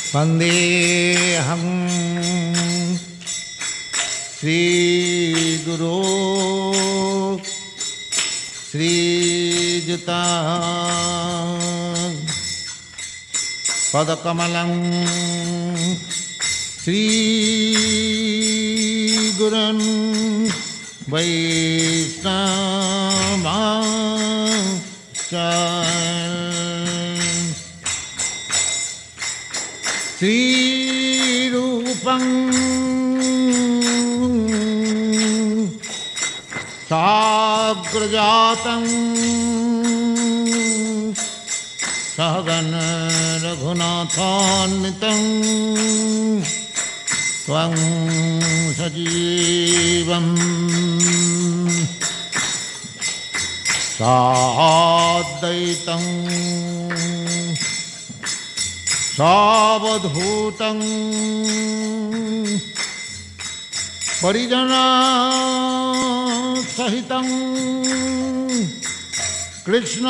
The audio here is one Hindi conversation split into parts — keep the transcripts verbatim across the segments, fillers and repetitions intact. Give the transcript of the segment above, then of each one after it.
वन्देऽहं श्रीगुरो श्रीयुतां पदकमलं श्रीगुरुन् वैष्णवांश्च श्रीरूपं साग्रजातं सहगण रघुनाथान्वितं त्वं सजीवं साद्वैतं सावधूतं परिजनसहितं कृष्ण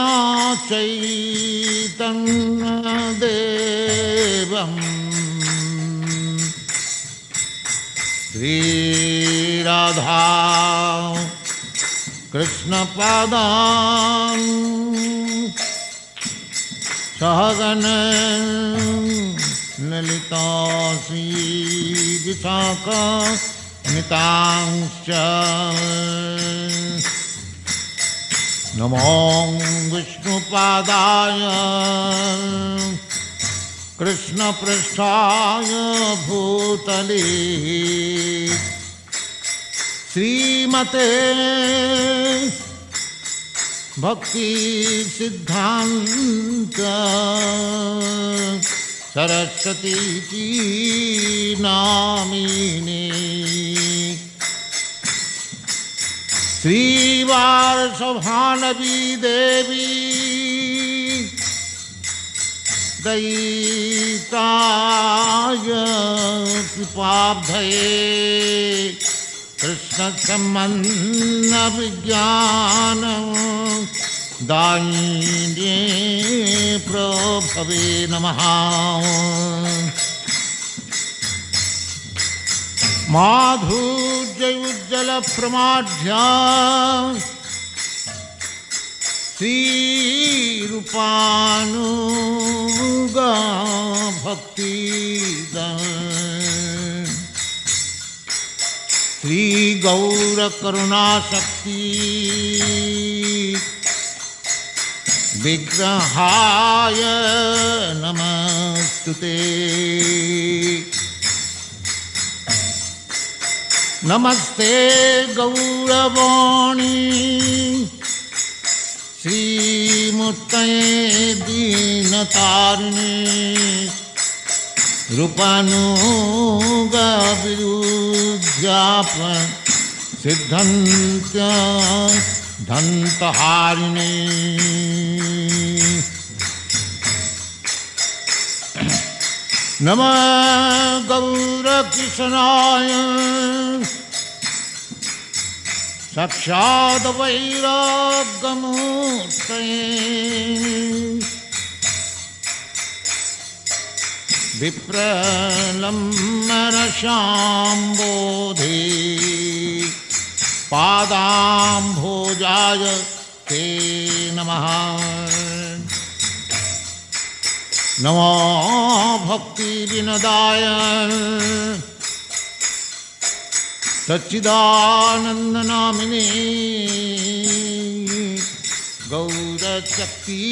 चैतन्यदेवं श्रीराधा कृष्णपादान् सहगण ललिता श्रीविशाखान्वितांश्च नमो विष्णुपादाय कृष्णपृष्ठाय भूतले श्रीमते भक्ति सिद्धांत सरस्वती की नामिने श्रीवासभानवी देवी दयिताय कृपाब्धये कृष्ण संबंध विज्ञान दायिने प्रभवे नमः। माधुर्योज्ज्वल प्रमाढ्या श्रीरूपानुगा भक्ति श्री गौर करुणा शक्ति विग्रहाय नमस्तुते। नमस्ते गौरवाणी श्रीमूर्तये दीनतारिणे रूपानुगा विरुध्याप सिद्धन्त्य धन्तहारिणे। नमः गौरकिशनाय साक्षात् वैराग्यमूर्तये विप्रलम्बरशाम्बोधे पादाम्भोजाय ते नमः। नमो भक्तिविनदाय सच्चिदानन्दनामिने गौरशक्ति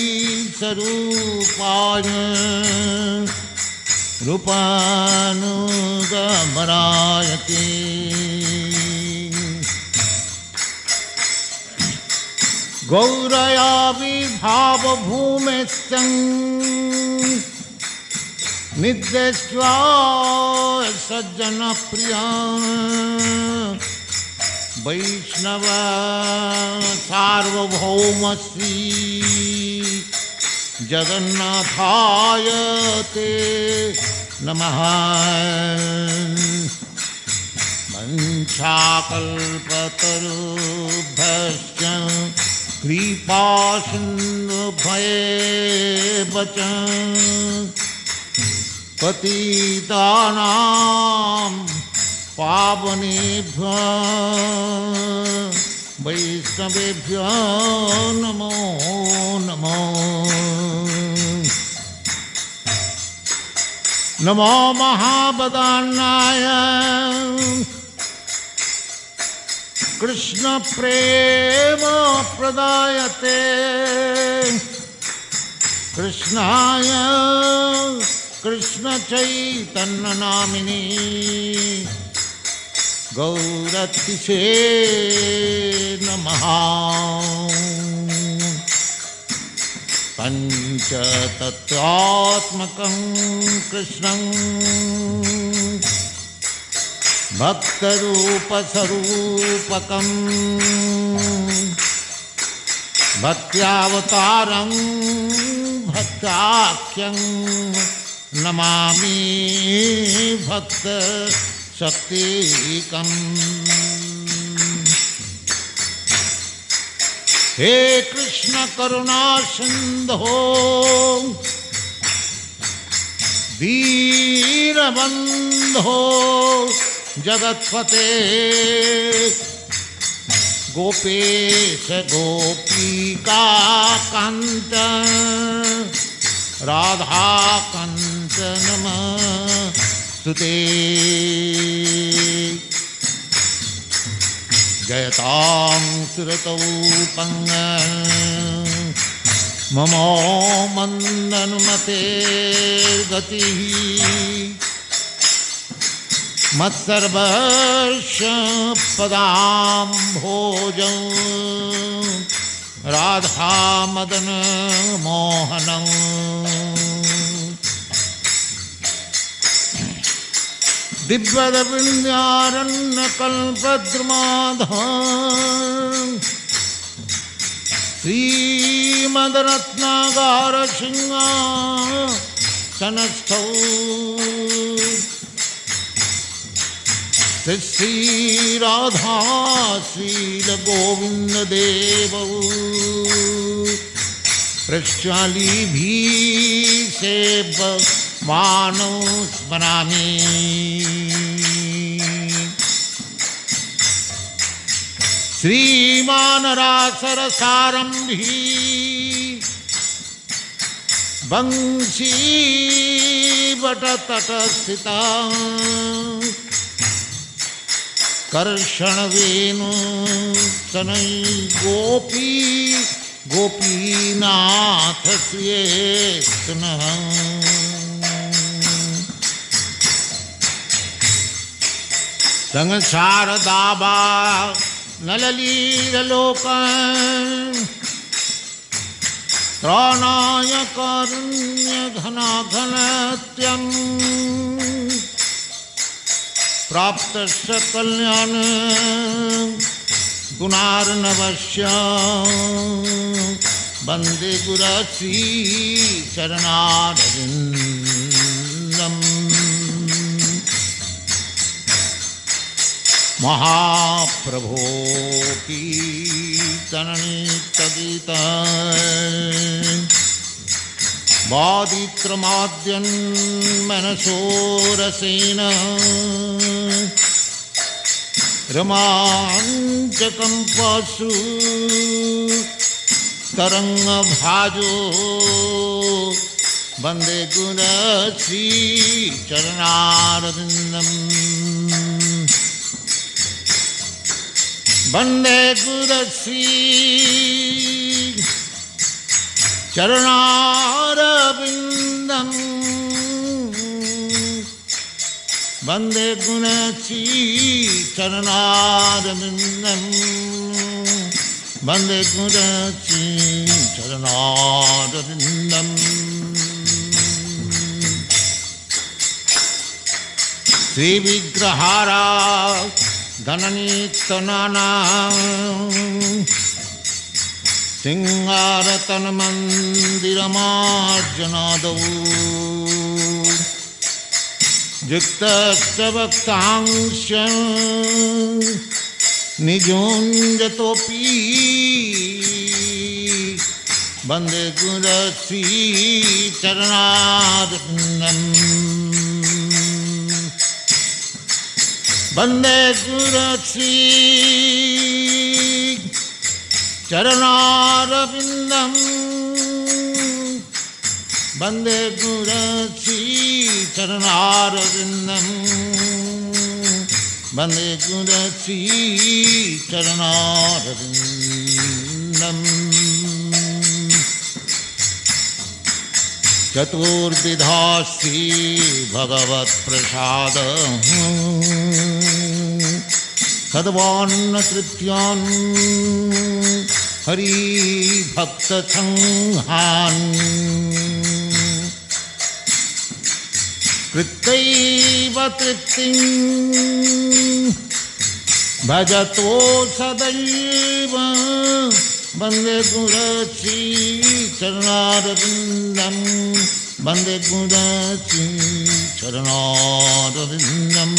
स्वरूपाय रूपानुगमनाय ते। गौरया विभावभूमेस्तं निद्रेष्ट्वा सज्जनप्रिया वैष्णव सार्वभौमश्री जगन्नाथाय ते नमः। वंशाकल्पतरुभ्यश्च कृपासिन्धुभ्येव च पतितानां पावनेभ्यो वैष्णवेभ्यो नमो नमो। नमो महावदान्नाय कृष्ण प्रेम प्रदायते कृष्णाय कृष्ण चैतन्य नामिने गौरतिसे नमः। पंचतत्त्वात्मकं कृष्णं भक्तरूपस्वरूपकं भक्त्यावतारं भक्ताख्यं नमामि भक्त शक्तिकम्। हे कृष्ण करुणा सिंधो दीनबंधो जगत्पते गोपेश गोपिका कांत राधा कांत नमस्तुते। जयतां सुरतौ पंग ममो मंदनुमते गतिः मत्सर्वस्य पदाम्भोजं राधा मदन मोहनं। दिव्यविन्द्यारण्यकल्पद्रुमाधं श्रीमद्रत्नागार सिंहासनस्थौ श्री राधा श्रील गोविंद देवौ प्रक्षालीभिः सेव्यमानौ स्मरामि। श्रीमान रासरसारम्भी वंशी वटतटस्थिता कर्षणवेणु सनै गोपी गोपीनाथ श्रियेष्णः। संसारदावा नललीललोकन् त्राणाय कारुण्यघनाघनत्यं प्राप्तस्य कल्याण गुणार्णवस्य वन्दे गुरुश्री चरणारविन्दम्। महाप्रभो की जननीतगीता वादित्रमाद्यन् मनसो रसेन रमाञ्चकम्पासु तरङ्गभाजो वन्दे गुरुश्री चरणारविन्दम्। वन्दे गुरुश्री चरणारविन्दम्। वन्दे गुरुश्री चरणारविन्दम्। वन्दे गुरुश्री चरणारविन्दम्। श्रीविग्रहारा धननीतनाना सिंहारतनमन्दिरमार्जनादौ युक्तस्य भक्तांश निजोञ्जतोऽपि वन्दे गुरुश्री चरणारविन्दम्। वंदे गुरुश्री चरणारविंदम वंदे गुरुश्री चरणारविंदम वंदे गुरुश्री चरणारविंदम चतुर्विधास्ति भगवत् प्रसाद सद्वान्न तृतीयान् हरि भक्त संहान् कृत्यैव तृप्तिं भजतो सदैव वंदे गुरुश्री चरणारविंदम वंदे गुरुश्री चरणारविंदम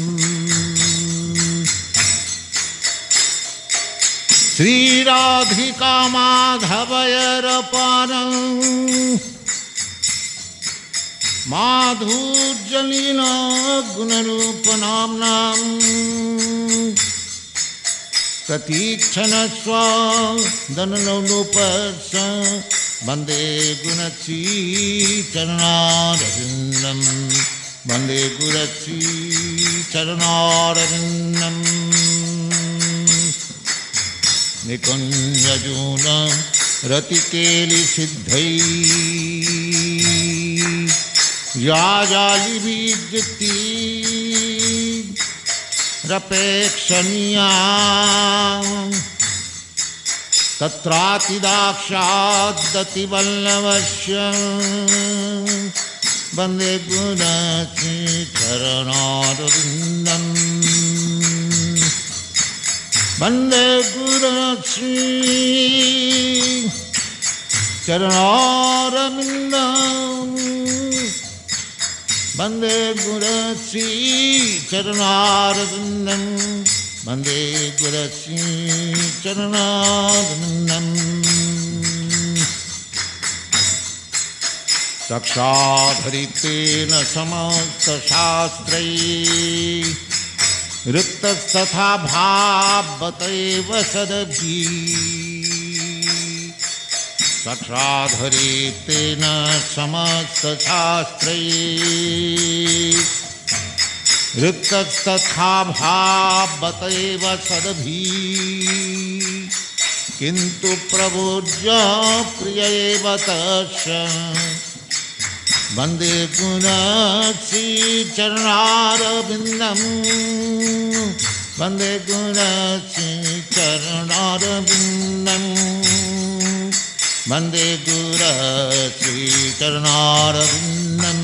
श्री राधिका माधवयरपारं माधुर्यलीला गुणरूपनाम्नां प्रतीक्षण स्वादनलोलुपस वंदे गुरुश्री चरणारविंदम वंदे गुरुश्री चरणारविंदम निकुंजजून रतिकेली सिद्धै याजालिभिर्जति रपेक्षणीया तत्रातिदाक्षादतिवल्लभस्य वंदे गुरुश्री चरणारविंदम वंदे गुरुश्री चरणारविंदम वंदे गुरुश्री चरणारविंदम वंदे गुरुश्री चरणारविंदम साक्षाद्धरितेन समस्त शास्त्रैः ऋक्तस्तथा भावतैव सदभिः साक्षाद्धरितेन समस्त शास्त्रैः ऋक्तस्तथा भावतैव सदभिः किन्तु प्रभुर्य प्रिय एव तस्य वंदे गुरुश्री चरणारविंदम वंदे गुरुश्री चरणारविंदम वंदे गुरुश्री चरणारविंदम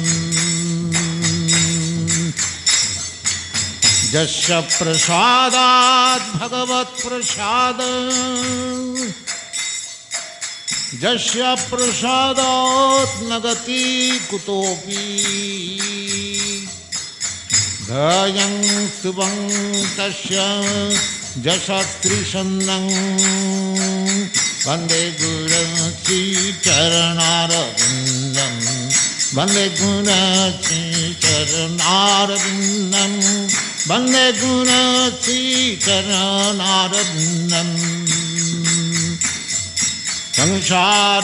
यस्य प्रसादात् भगवत् प्रसाद यस्य प्रसादात् न गति कुतोऽपि धयं शुभं तस्य यशस्त्रिशन्नं वंदे गुरुश्री चरणारविंदम वंदे गुरुश्री चरणारविंदम वंदे गुरुश्री चरणारविंदम संसार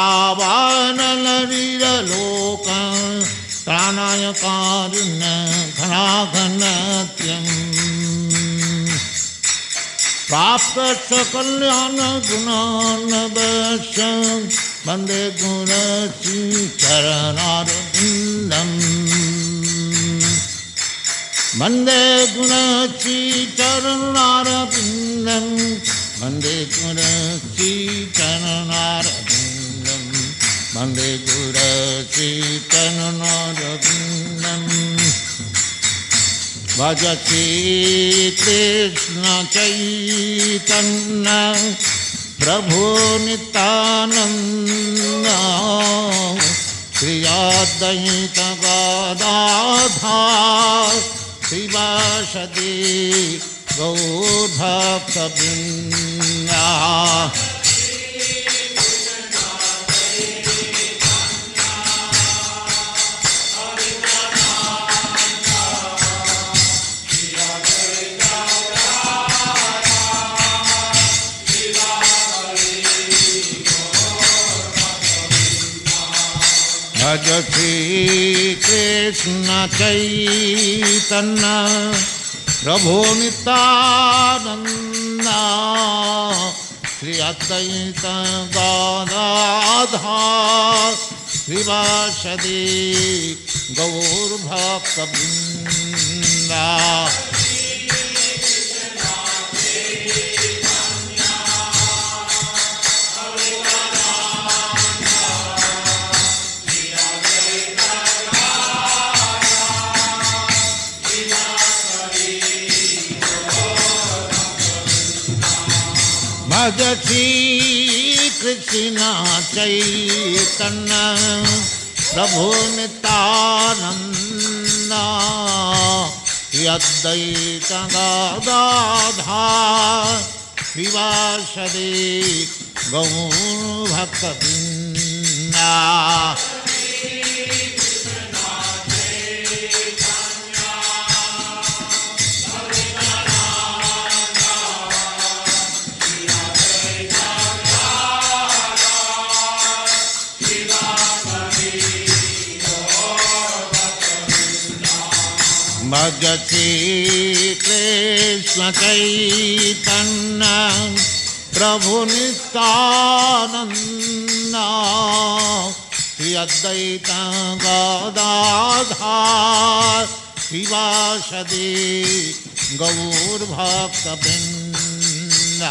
दावानललीलोक त्राणाय कारुण्य घनाघनत्यं प्राप्त सकल्यान गुणानवश्य वंदे गुरुश्री चरणारविंदम वंदे गुरुश्री चरणारविंदम वंदे गुरुश्री चरणारविंदम वंदे गुरुश्री चरणारविंदम भजति कृष्ण चैतन्य प्रभु नित्यानंद श्री अद्वैत गदाधर श्रीवासदि गौरभक्तवृंद कृष्ण चैतन्य प्रभु नित्यानंद श्री अद्वैत गदाधर श्रीवासदि गौरभक्तवृंद भज श्री कृष्ण चैतन्य प्रभु नित्यानंद श्री अद्वैत गदाधर श्रीवासदि गौरभक्तवृंद भज श्री कृष्ण चैतन्य प्रभु नित्यानंद श्री अद्वैत गदाधर श्रीवासदि गौरभक्तवृंद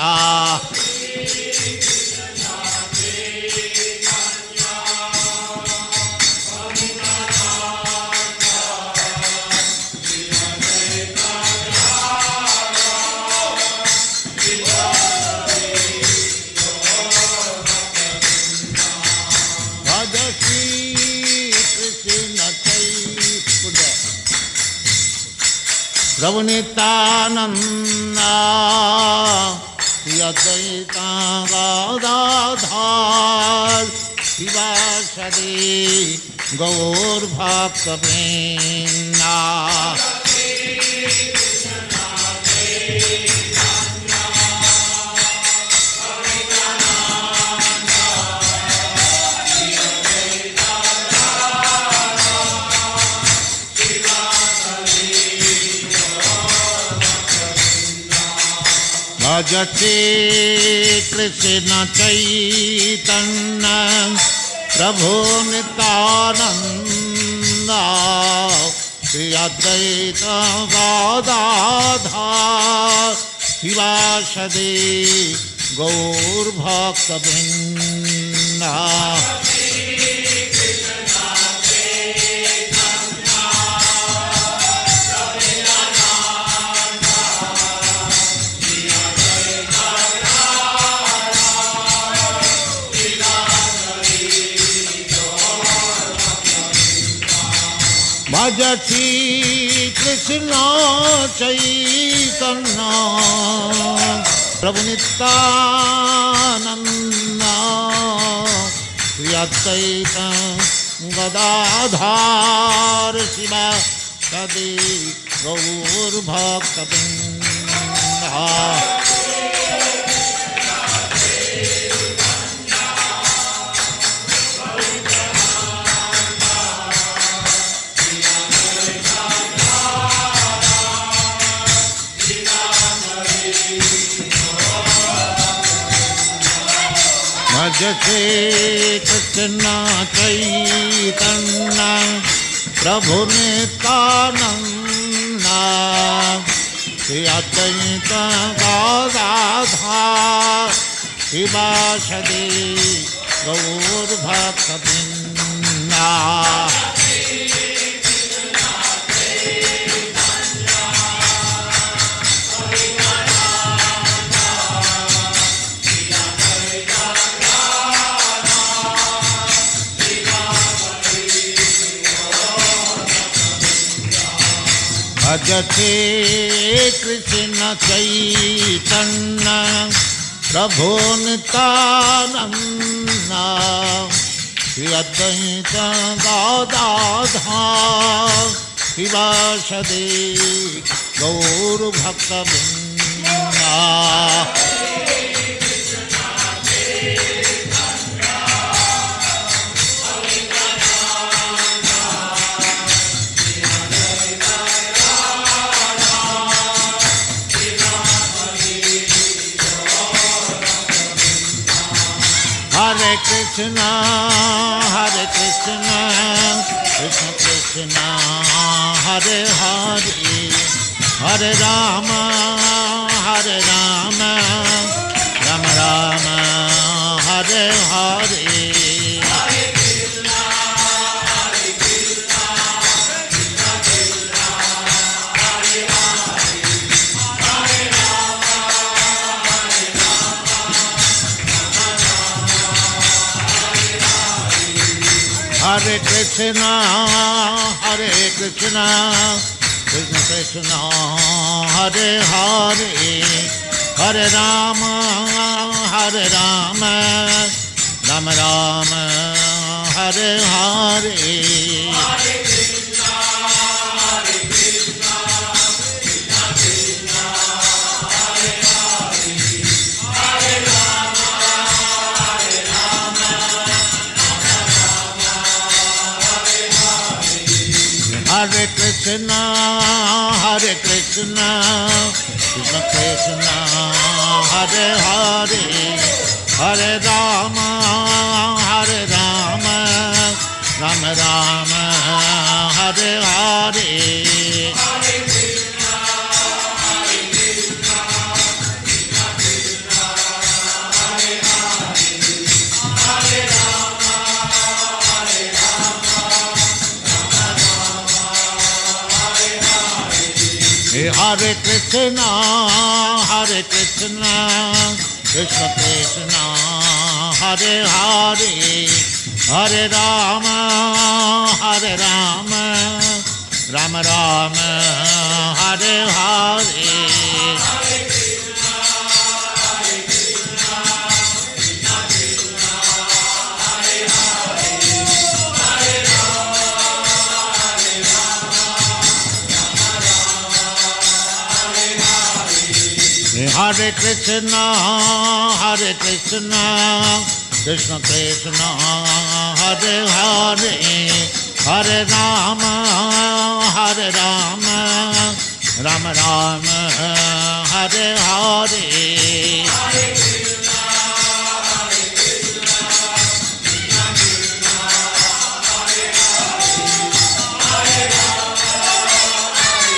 प्रभु नित्यानंद श्री अद्वैत गदाधर श्रीवासदि गौरभक्तवृंद भज श्री कृष्ण चैतन्य प्रभु नित्यानंद श्री अद्वैत गदाधर श्रीवासदि गौरभक्तवृंद भज श्री कृष्ण चैतन्य प्रभु नित्यानंद श्री अद्वैत गदाधर श्रीवासदि गौरभक्तवृंद भज श्री कृष्ण चैतन्य प्रभु नित्यानंद श्री अद्वैत गदाधर श्रीवासदि गौरभक्तवृंद भज श्री कृष्ण चैतन्य प्रभु Nityanand Shri Advaita Gadadhar श्रीवासदि गौरभक्तवृंद Krishna, Hare Krishna, Krishna Krishna, Hare Hare, Hare Rama, Hare Rama, Rama Rama, Hare Hare. Hare Krishna, Hare Krishna, Krishna Krishna, Hare Hare, Hare Rama, Hare Rama, Rama Rama, Hare Hare. Hare Krishna, Hare Krishna, Krishna Krishna, Hare Hare, Hare Rama, Hare Rama, Hare Krishna, Hare Krishna, Krishna Krishna, Hare Hare, Hare Rama, Hare Rama, Rama Rama, Hare Hare. Hare Krishna, Hare Krishna, Krishna Krishna, Hare Hare, Hare Rama, Hare Rama, Hare Krishna, Hare Krishna, Krishna Krishna, Hare Hare, Hare Rama, Hare Rama, Rama Rama, Hare Hare. Hare Krishna, Hare Krishna, Krishna Krishna, Hare Hare, Hare Rama, Hare Rama, Hare Krishna, Hare Krishna, Krishna Krishna, Hare Hare, Hare Rama, Hare Rama, Rama Rama, Hare Hare. Hare Krishna, Hare Krishna, Krishna Krishna, Hare Hare, Hare Rama, Hare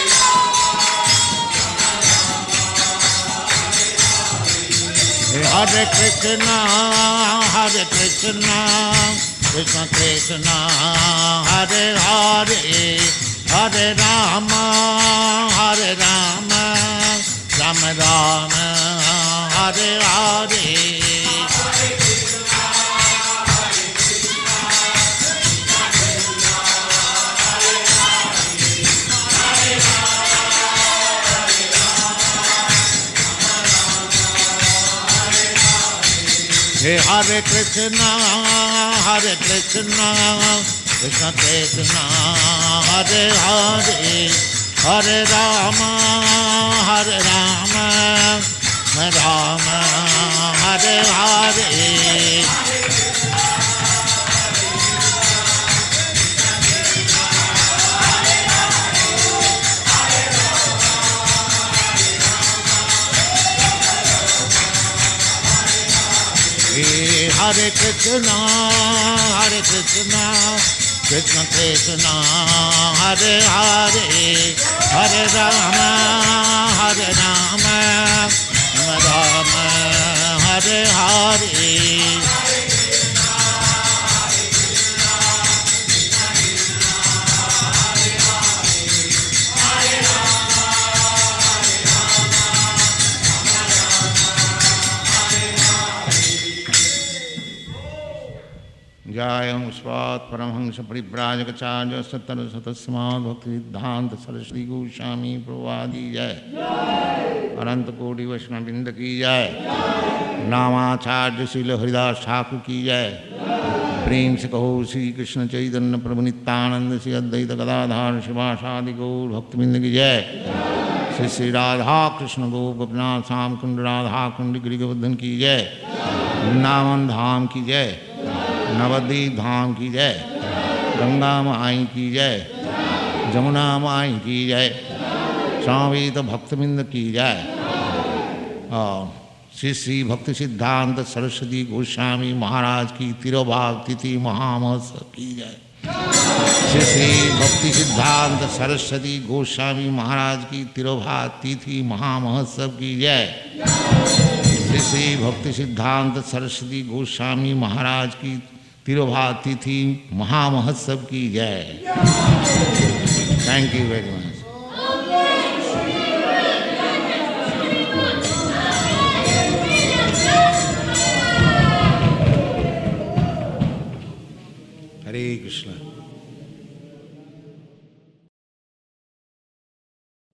Hare Krishna, Hare Krishna, Krishna Krishna, Hare Hare, Hare Rama, Hare Rama, Rama Rama, Hare Hare. Hare Krishna, Hare Krishna, Krishna Krishna, Hare Hare, Hare Rama, Hare Hey Hare Krishna, Hare Krishna, Krishna Krishna, Hare Hare, Hare Rama, Hare Rama, Rama Hare Hare. Hare Krishna, Hare Krishna, Krishna Krishna, Hare Hare, Hare Rama, Hare Rama, Rama Hare Hare. Jayam Svat Paramhansa Paribrajakacarya Sattara Satasmad Bhakti-Siddhanta Saraswati Goswami Prabhupada Jai. Ananta Koti Vaishnava-vrinda ki Jai. Namacharya Srila Haridas Thakur ki Jai. Prem se kaho Shri Krishna Chaitanya Prabhu Nityananda Shri Advaita Gadadhar Shivasadi Gaur Bhakti-vrinda ki Jai. Shri Shri Radha Krishna Gopinath Sam Kund Radha Kundi Giri Govardhan ki Jai. Vrindavan Dham ki Jai. Nabadwip धाम की जय, गंगा माई की जय, जमुना माई की जय, स्वामी तो भक्तबिंद की जय। और श्री श्री भक्ति सिद्धांत सरस्वती गोस्वामी महाराज की तिरुभाव तिथि महामहोत्सव की जय। श्री श्री भक्ति सिद्धांत सरस्वती गोस्वामी महाराज की तिरुभाव तिथि महामहोत्सव की जय। श्री श्री भक्ति सिद्धांत सरस्वती गोस्वामी महाराज की तिरुभाव तिथि महामहोत्सव की जय। Thank you very much. Hare Krishna.